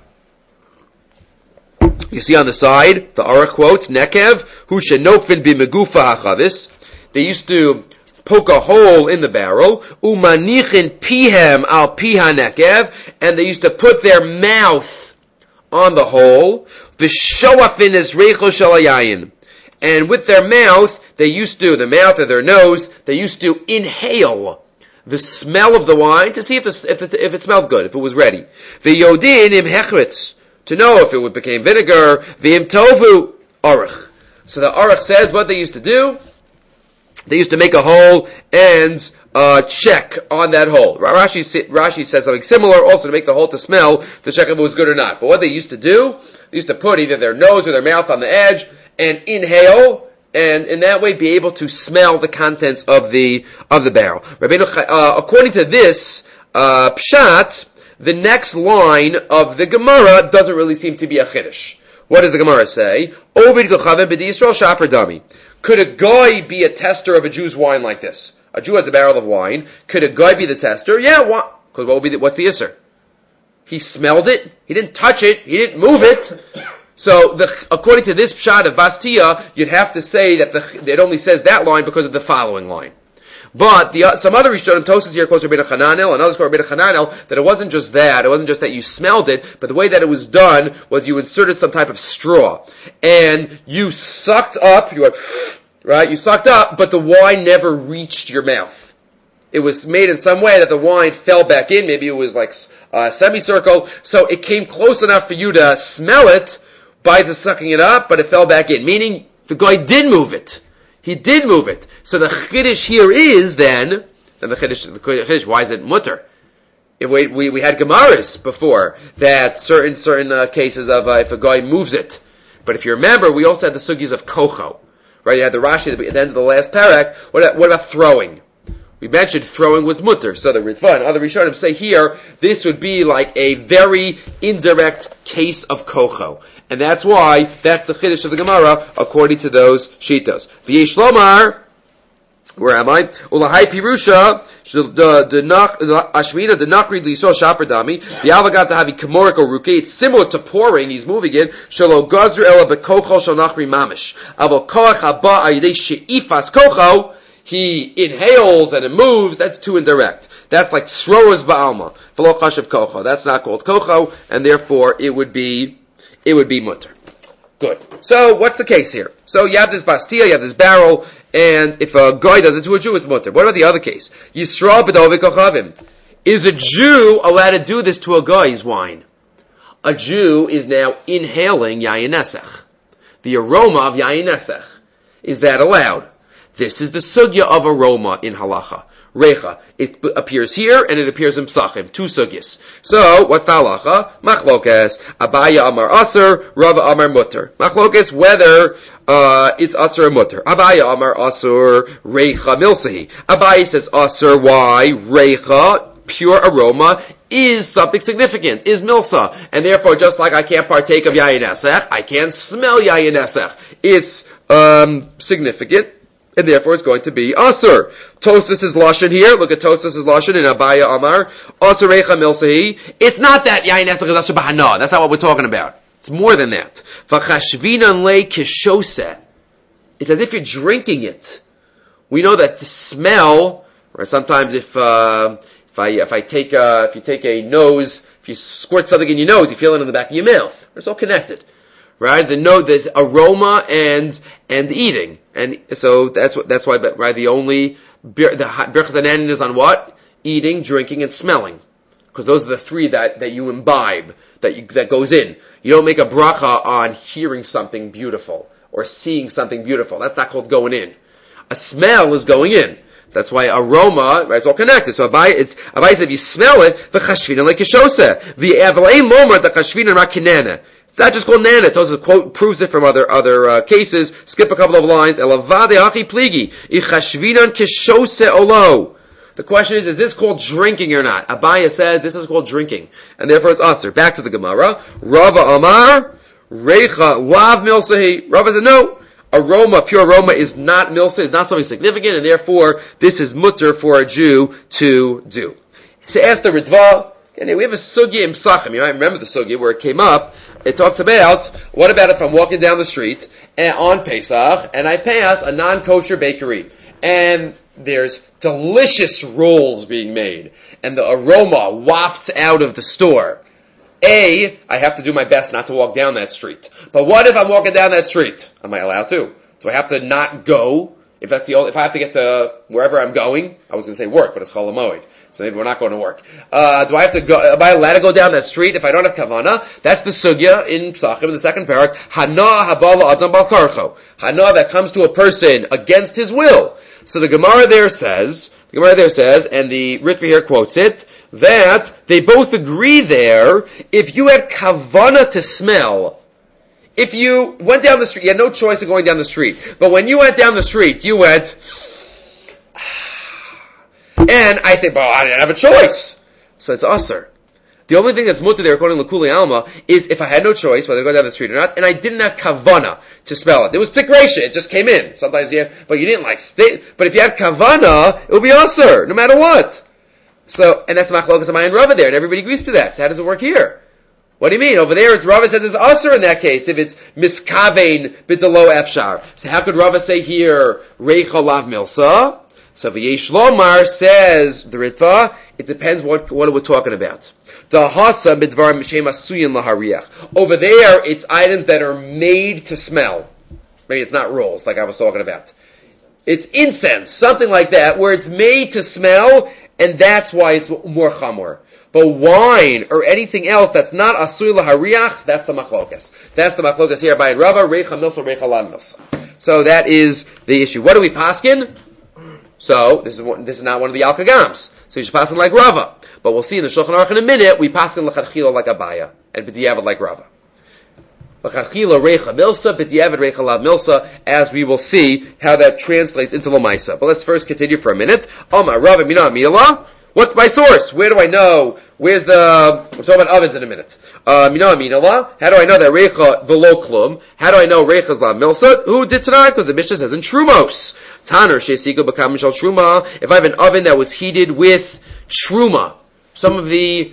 You see on the side, the Aruch quotes, Nekev, hu shenokvin b'megufa hachavis. They used to poke a hole in the barrel, umanichin pihem al piha nekev, and they used to put their mouth on the hole, v'shoafin es reicho shel hayayin. And with their mouth, the mouth or their nose, they used to inhale the smell of the wine to see if it smelled good, if it was ready. V'yodin im hechritz, to know if it became vinegar. V'im tovu aruch. So the aruch says what they used to do. They used to make a hole and check on that hole. Rashi says something similar, also to make the hole to smell, to check if it was good or not. But what they used to do, they used to put either their nose or their mouth on the edge, and inhale, and in that way be able to smell the contents of the barrel. According to this pshat, the next line of the Gemara doesn't really seem to be a chiddush. What does the Gemara say? Ovid gochavim b'di Yisrael shaper dami. Could a guy be a tester of a Jew's wine like this? A Jew has a barrel of wine. Could a guy be the tester? Yeah. Because what's the issur? He smelled it. He didn't touch it. He didn't move it. So, according to this pshat of Bastia, you'd have to say that it only says that line because of the following line. But some other Rishonim, Tosas here quotes Rabbeinu Hananel, and others quote Rabbeinu Hananel, that it wasn't just that you smelled it, but the way that it was done was you inserted some type of straw, and you sucked up, you sucked up, but the wine never reached your mouth. It was made in some way that the wine fell back in, maybe it was like a semicircle, so it came close enough for you to smell it, by the sucking it up, but it fell back in. Meaning, the guy did move it. He did move it. So the chiddush here is then the chiddush, why is it mutter? If we had Gemaras before, that certain cases of, if a guy moves it, But if you remember, we also had the sugis of kocho. Right? You had the Rashi at the end of the last parak. What about throwing? We mentioned throwing was mutter. So the Ritva and other Rishonim say here, this would be like a very indirect case of kocho. And that's why, that's the chiddush of the Gemara, according to those shitos. V'yesh lomar, where am I? Ulahai pirusha, ashmina the nakri liso shaper dami, the avagat to havi kamorik or ruke, it's similar to pouring, he's moving it, shalo gazru ela bekocho shal nakri mamish. Avo koach haba ayidei she'ifas kocho, he inhales and it moves, that's too indirect. That's like sroas ba'alma, v'lo chashav kocho. That's not called kocho, and therefore it would be mutter. Good. So, what's the case here? So, you have this bastia, you have this barrel, and if a guy does it to a Jew, it's mutter. What about the other case? Yisrael b'dovei kochavim. Is a Jew allowed to do this to a guy's wine? A Jew is now inhaling yayin nesech. The aroma of yayin nesech. Is that allowed? This is the sugya of aroma in halacha. Recha. It appears here and it appears in Psachim. Two sugyas. So, what's the halacha? Machlokes. Abaya amar aser, Rava amar mutter. Machlokes whether it's aser or mutter. Abaya amar aser, recha milsahi. Abaya says aser, why? Recha, pure aroma, is something significant, is milsa. And therefore, just like I can't partake of yayin nesech, I can't smell yayin nesech. It's significant. And therefore it's going to be Asur. Tosfos is Lashon here. Look at Tosfos is Lashon in Abaya Amar. Asur Recha Milsahi. It's not that Yayin Nesach is Asur B'Hana. That's not what we're talking about. It's more than that. V'chashvinan le kishose. It's as if you're drinking it. We know that the smell, or sometimes if you take a nose, if you squirt something in your nose, you feel it in the back of your mouth. It's all connected. Right? There's aroma and eating. And so that's why, right, the Birchas Hanan is on what? Eating, drinking, and smelling. Because those are the three that you imbibe, that goes in. You don't make a bracha on hearing something beautiful, or seeing something beautiful. That's not called going in. A smell is going in. That's why aroma, right, it's all connected. So Abai said, if you smell it, v'chashvina like kishose. V'avlei lomar the chashvina rakinene. It's not just called nana. Tosfos quote proves it from other cases. Skip a couple of lines. Elavade achi pligi ichashvinan kishose olo. The question is this called drinking or not? Abaya says this is called drinking, and therefore it's aser. Back to the Gemara. Rava Amar Reicha Lav Milsahi. Rava said no. Aroma, pure aroma, is not milsa, is not something significant, and therefore this is mutter for a Jew to do. So ask the Ritva. Okay, we have a sugya in Psachim. You might remember the sugya where it came up. It talks about, what about if I'm walking down the street on Pesach and I pass a non-kosher bakery and there's delicious rolls being made and the aroma wafts out of the store. I have to do my best not to walk down that street. But what if I'm walking down that street? Am I allowed to? Do I have to not go? If I have to get to wherever I'm going, I was going to say work, but it's Chol HaMoed. So maybe we're not going to work. Do I have to go, am I allowed to go down that street if I don't have kavana? That's the sugya in Psachim, in the second parak. Hana habala adam bal karcho. Hana that comes to a person against his will. So the Gemara there says, and the Ritva here quotes it, that they both agree there, if you had kavana to smell, if you went down the street, you had no choice of going down the street, but when you went down the street, you went, and I say, well, I didn't have a choice. So it's aser. The only thing that's mutter there, according to L'Kuli Alma, is if I had no choice whether to go down the street or not, and I didn't have kavana to smell it. It was tikresha, it just came in. Sometimes but you didn't stay. But if you had kavana, it would be aser, no matter what. So, and that's machlokas Amai and Rava there, and everybody agrees to that. So how does it work here? What do you mean? Over there, Rava says it's aser in that case, if it's miskavein b'delo efshar. So how could Rava say here, reicha lav milsa? So V'yesh Lomar says, the Ritva, it depends what we're talking about. Over there, it's items that are made to smell. Maybe it's not rolls, like I was talking about. It's incense, something like that, where it's made to smell, and that's why it's more chamor. But wine, or anything else that's not asui lahariach, that's the machlokas. That's the machlokas here by Rava, Reicha Milsa, Reicha Lan Milsa. So that is the issue. What do we paskin? So, this is not one of the Alkagams. So you should pass it like Rava. But we'll see in the Shulchan Aruch in a minute, we pass it l'chadchila like Abaya, and b'diavad like Rava. L'chadchila reicha milsa, b'diavad reicha lav milsa, as we will see how that translates into lamaisa. But let's first continue for a minute. Amar Rav Mina Mila. What's my source? Where do I know? We're talking about ovens in a minute. Mina Minala. How do I know that reicha velo klum? How do I know reicha's lav milsa? Who did tonight? Because the Mishnah says in Trumos. Taner she'esiga b'kam mishal truma. If I have an oven that was heated with truma, some of the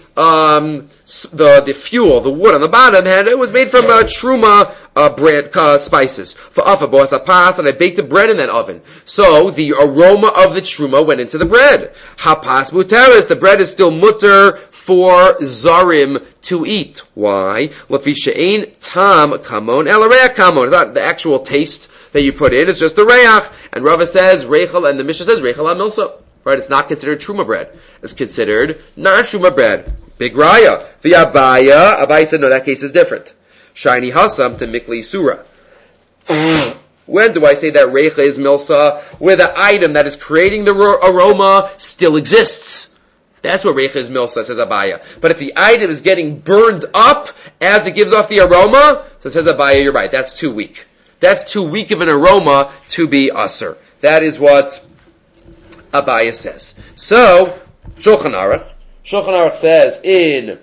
fuel, the wood on the bottom, it was made from truma bread spices. For afabos apas, and I baked the bread in that oven. So the aroma of the truma went into the bread. Hapas muteres, the bread is still mutter for zarim to eat. Why? Lafi she'ein tam kamon el reach kamon. Not the actual taste that you put in, it's just the reach. And Rava says reichel, and the Mishnah says reichel amilsa. Right, it's not considered truma bread. It's considered non-truma bread. Big raya. The Abaya said, no, that case is different. Shiny hasam to mikli surah. When do I say that reicha is milsa? Where the item that is creating the aroma still exists. That's what reicha is milsa, says Abaya. But if the item is getting burned up as it gives off the aroma, so says Abaya, you're right, that's too weak. That's too weak of an aroma to be usser. That is what Abaya says. So, Shulchan Aruch says in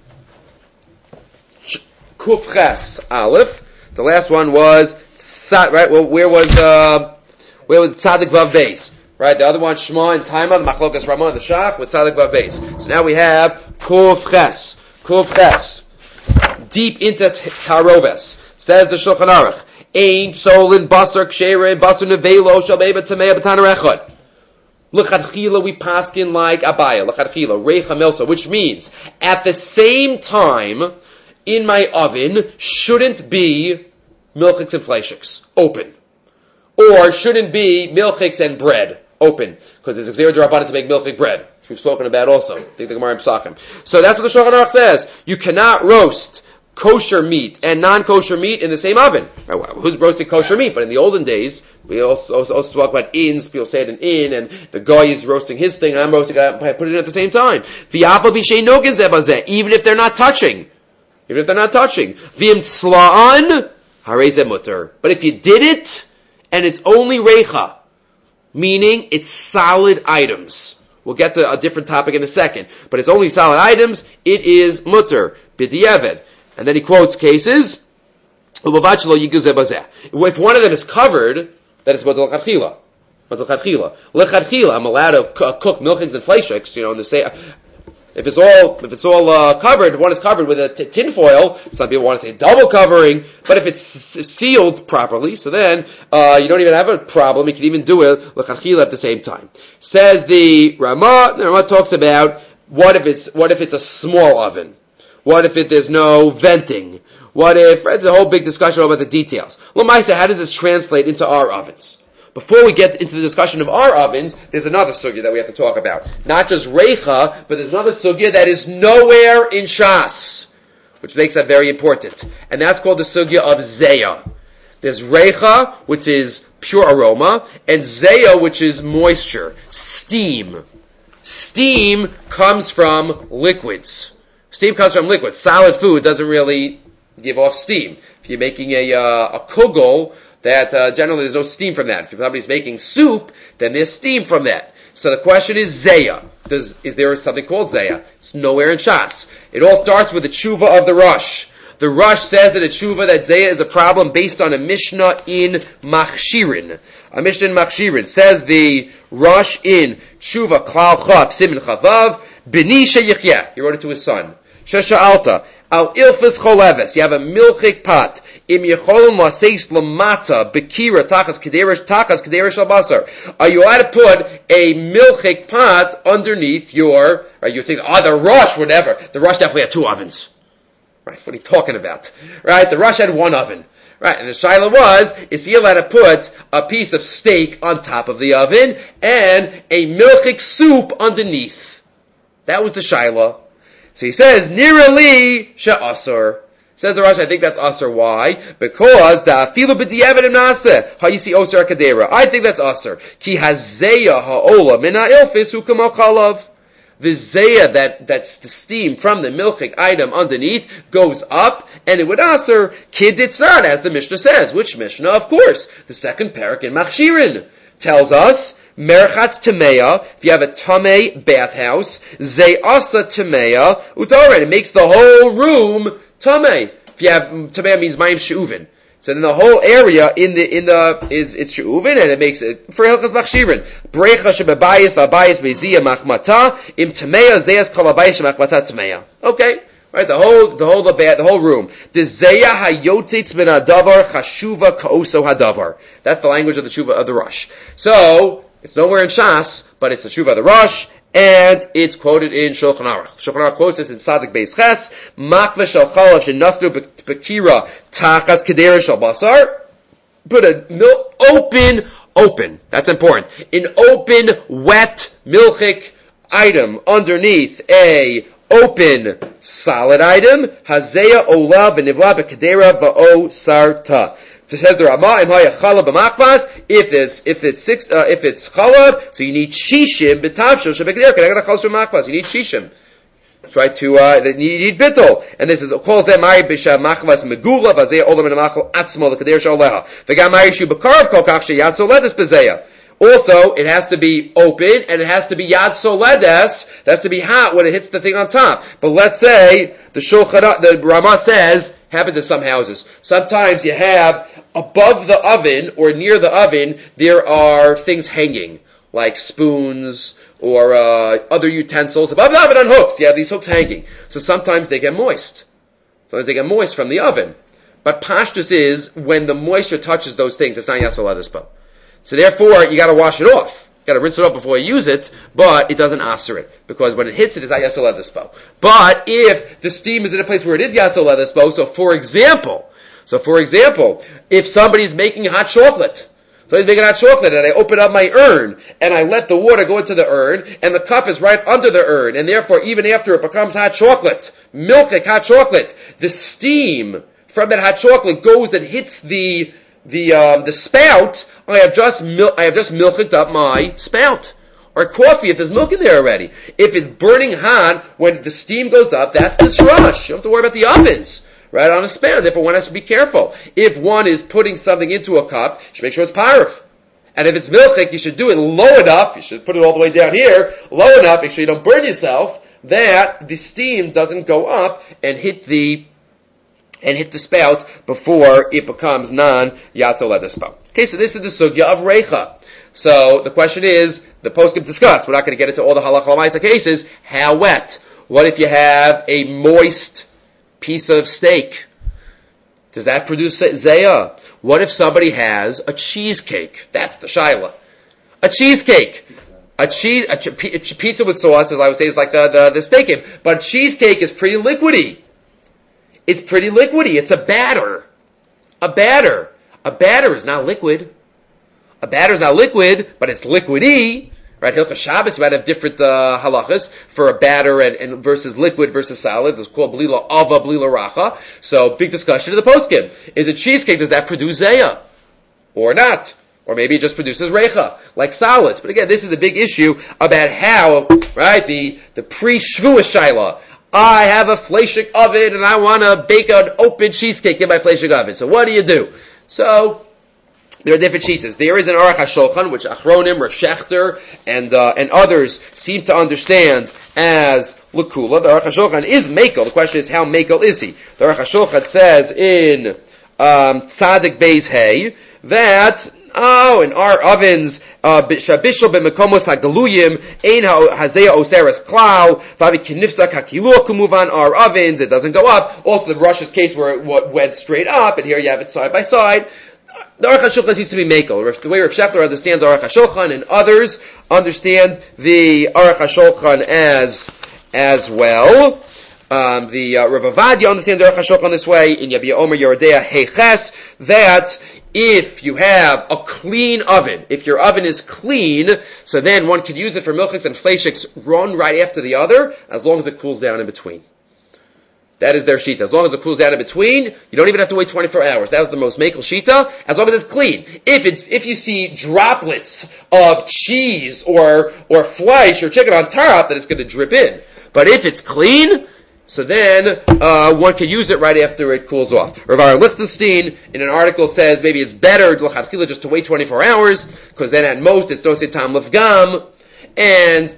Kuf Ches Aleph, the last one was right. Well, where was Tzadik Vav Beis? Right, the other one Shema and Taima, the Machlokas Ramah and the Shach with Tzadik Vav Beis. So now we have Kuf Ches, deep into Taroves. Says the Shulchan Aruch, Ein Solin Basar Kshere Basar Nevelo Shalbeba Tamei B'Taner Echad. L'chadchila we paskin like Abaya, l'chadchila, reicha milsa, which means, at the same time, in my oven, shouldn't be milchiks and fleishiks, open. Or shouldn't be milchiks and bread, open. Because there's a Xerah to make milchik bread, which we've spoken about also. I think the Gemara in Pesachim. So that's what the Shulchan Aruch says. You cannot roast kosher meat and non-kosher meat in the same oven. Right, well, who's roasting kosher meat? But in the olden days, we also talk about inns. People say it in inn, and the guy is roasting his thing, and I'm roasting. I put it in at the same time. Even if they're not touching. V'im sla'an harei mutter. But if you did it, and it's only reicha, meaning it's solid items. We'll get to a different topic in a second. But it's only solid items, it is mutter. B'di'evet. And then he quotes cases. If one of them is covered, then it's mutter l'chadchila. L'chadchila, I'm allowed to cook milchiks and fleishiks, in the same. If it's all covered, one is covered with a tin foil. Some people want to say double covering, but if it's sealed properly, so then you don't even have a problem. You can even do it l'chadchila at the same time. Says the Ramah. The Ramah talks about what if it's a small oven. What if there's no venting? What if, there's a whole big discussion about the details. L'maisa, how does this translate into our ovens? Before we get into the discussion of our ovens, there's another sugya that we have to talk about. Not just reicha, but there's another sugya that is nowhere in Shas, which makes that very important. And that's called the sugya of zeya. There's reicha, which is pure aroma, and zeya, which is moisture, steam. Steam comes from liquids. Steam comes from liquids. Solid food doesn't really give off steam. If you're making a kugel, that generally there's no steam from that. If somebody's making soup, then there's steam from that. So the question is zeya. Is there something called zeya? It's nowhere in Shas. It all starts with the tshuva of the Rosh. The Rosh says in a tshuva that zeya is a problem based on a Mishnah in Machshirin. A Mishnah in Machshirin says the Rosh in tshuva klal chav simin chavav b'ni sheyichya. He wrote it to his son. Shesha alta al ilfis choleves. You have a milchik pot. Im yecholum laseis lamata bekira tachas kederish albasar. Are you allowed to put a milchik pot underneath your? Right, you think, the Rosh would never. The Rosh definitely had two ovens. Right, what are you talking about? Right, the Rosh had one oven. Right, and the shaila was, is he allowed to put a piece of steak on top of the oven and a milchik soup underneath? That was the shaila. So he says, Nirali she'asur. Says the Rosh, I think that's asur. Why? Because the afilu b'di'evet imnaseh ha'yisi osir kadera. I think that's asur. Ki hazeya ha'ola min ha'ilfis hu k'mo chalav. the zayah, that's the steam from the milchik item underneath, goes up, and it would aser kiditzran, as the Mishnah says. Which Mishnah? Of course, the second parak in Machshirin tells us, Merchatz Tameya, if you have a Tamei bathhouse, Zayasa Tameya, Utoren, it makes the whole room Tamei. If you have, Tameya means Mayim She'uvin. So then the whole area it's She'uvin, and it makes it, for Hilchas Machshirin, Brecha Shebebayis, Vabayis, Beziyah, Machmata, Im Tameya, Zayas Kol Vabayis, Machmata Tameya. Okay? Right, the whole room. The Zayah hayotetz min hadavar chashuva kaoso hadavar. That's the language of the Shuva of the Rosh. So, it's nowhere in Shas, but it's the Shuva of the Rosh, and it's quoted in Shulchan Aruch. Shulchan Aruch quotes this in Tzadik Beis Ches, Makve shel chalav shenasru b'kira tachas kedera shel basar. Put a open, that's important, an open, wet, milchik item underneath a open, solid item, hazeya ola v'nivla b'kedera v'o sarta. Says the Rama, if it's chalab, so you need shishim b'tavshel shebekeder keneged hachalab shemachvas. You need shishim. Try to you need bittul, and this is calls them mari b'sha machvas megula v'azeya ola v'nemachal atzmo l'kedera she'oleha. V'gam mari shu b'karv kol kach sheyad soledes b'zeya. Also, it has to be open, and it has to be yad soledes. It has to be hot when it hits the thing on top. But let's say the Rama says happens in some houses. Sometimes you have above the oven or near the oven there are things hanging, like spoons or other utensils above the oven on hooks. You have these hooks hanging, so sometimes they get moist. Sometimes they get moist from the oven. But pashtus is when the moisture touches those things, it's not yad soledes bo. So therefore, you gotta wash it off. You gotta rinse it off before you use it, but it doesn't aser it. Because when it hits it, it's not Yasol Leather. But if the steam is in a place where it is Yasol Leather, so for example, if somebody's making hot chocolate, and I open up my urn, and I let the water go into the urn, and the cup is right under the urn, and therefore, even after it becomes hot chocolate, milchik hot chocolate, the steam from that hot chocolate goes and hits the spout. I have just milked up my spout. Or coffee, if there's milk in there already. If it's burning hot, when the steam goes up, that's the shrush. You don't have to worry about the ovens, right, on a spout. Therefore, one has to be careful. If one is putting something into a cup, you should make sure it's parif. And if it's milchik, you should do it low enough, you should put it all the way down here, low enough, make sure you don't burn yourself, that the steam doesn't go up and hit the spout before it becomes non-yatzo leather spout. Okay, so this is the sugya of reicha. So the question is, the poskim discuss. We're not going to get into all the halacha l'maisa cases. How wet? What if you have a moist piece of steak? Does that produce zayah? What if somebody has a cheesecake? That's the shaila. A cheesecake. A pizza with sauce, as I would say, is like the steak game. But cheesecake is pretty liquidy. It's pretty liquidy. It's a batter. A batter is not liquid. A batter is not liquid, but it's liquidy. Right? Hilchas Shabbos, you might have different halachas for a batter and versus liquid versus solid. It's called blila ava, blila racha. So, big discussion in the poskim. Is a cheesecake, does that produce zayah? Or not? Or maybe it just produces reicha, like solids. But again, this is the big issue about how, right, the pre-shvuah shaila. I have a fleshik oven and I want to bake an open cheesecake in my fleshik oven. So what do? So, there are different sheets. There is an Aruch HaShulchan, which Achronim, Rav Shechter, and others seem to understand as L'Kula. The Aruch HaShulchan is Mekel. The question is, how Mekel is he? The Aruch HaShulchan says in Tzadik Beis Hey that in our ovens, Shabishal b'mekomos hagaluyim, ein hazeya oseres klau, vavi kinifsa kakilua kumuvan, our ovens, it doesn't go up. Also the Russia's case where it went straight up, and here you have it side by side. The Aruch HaShulchan seems to be Mekel. The way Rav Shechter understands Aruch HaShulchan, and others understand the Aruch HaShulchan as well. The Rav Avadia understands the Aruch HaShulchan this way, in Yabia Omer Yerodea Heiches, that if you have a clean oven, if your oven is clean, so then one could use it for milchiks and fleishiks one right after the other, as long as it cools down in between. That is their shita. As long as it cools down in between, you don't even have to wait 24 hours. That was the most makel shita, as long as it's clean. If you see droplets of cheese or flesh or chicken on top, then it's going to drip in. But if it's clean, so then one can use it right after it cools off. Rav Aaron Lichtenstein in an article says maybe it's better just to wait 24 hours, because then at most it's don't say tam lefgam. And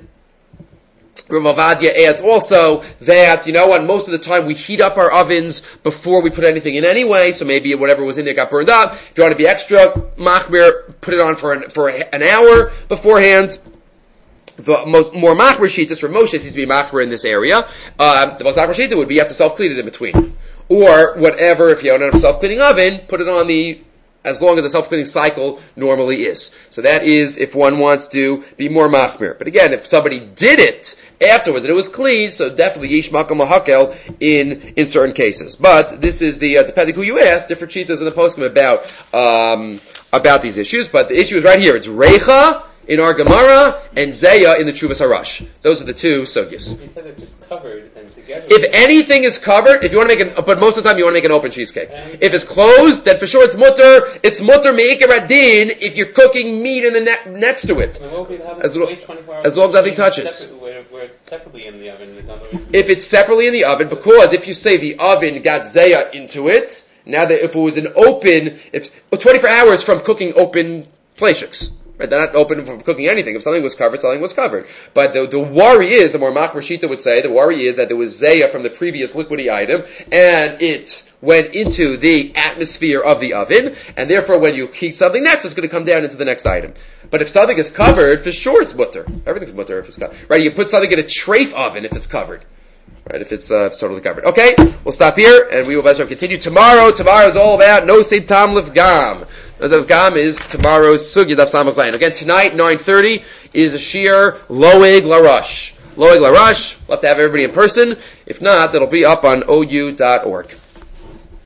Rav Avadia adds also that, most of the time we heat up our ovens before we put anything in anyway, so maybe whatever was in there got burned up. If you want to be extra machmir, put it on for an hour beforehand. The more machmir shitas, Rav Moshe seems to be machmir in this area. The most machmir shita would be you have to self-clean it in between. Or whatever, if you don't have a self-cleaning oven, put it on as long as the self-cleaning cycle normally is. So that is if one wants to be more machmir. But again, if somebody did it afterwards and it was clean, so definitely yish makom lahakel in certain cases. But this is depending who you ask, different shitas in the poskim about these issues. But the issue is right here. It's reicha in our Gemara and zeya in the Chuvas Harash. Those are the two sugyas. He said that it's covered and together. If anything is covered, if you want to make but most of the time you want to make an open cheesecake. If it's closed, then for sure it's mutter. It's mutter me'ikar adin if you're cooking meat in the next to it. As long as nothing touches. Where it's separately in the oven. If it's separately in the oven, because if you say the oven got zeya into it, now that if it was an open, 24 hours from cooking open playshiks. Right, they're not open from cooking anything. If something was covered, something was covered. But the worry is, the more machmir shita would say, the worry is that there was zeya from the previous liquidy item, and it went into the atmosphere of the oven, and therefore when you heat something next, it's going to come down into the next item. But if something is covered, for sure it's mutter. Everything's mutter if it's covered. Right, you put something in a treif oven if it's covered. Right, if it's totally covered. Okay, we'll stop here, and we will continue tomorrow. Tomorrow is all about no seid tam lefgam. The Gam is tomorrow's Sugya Daf Samach Zayin. Again, tonight, 9:30, is a Shir Loeg Larash. Loeg Larash. We'll have to have everybody in person. If not, that'll be up on ou.org.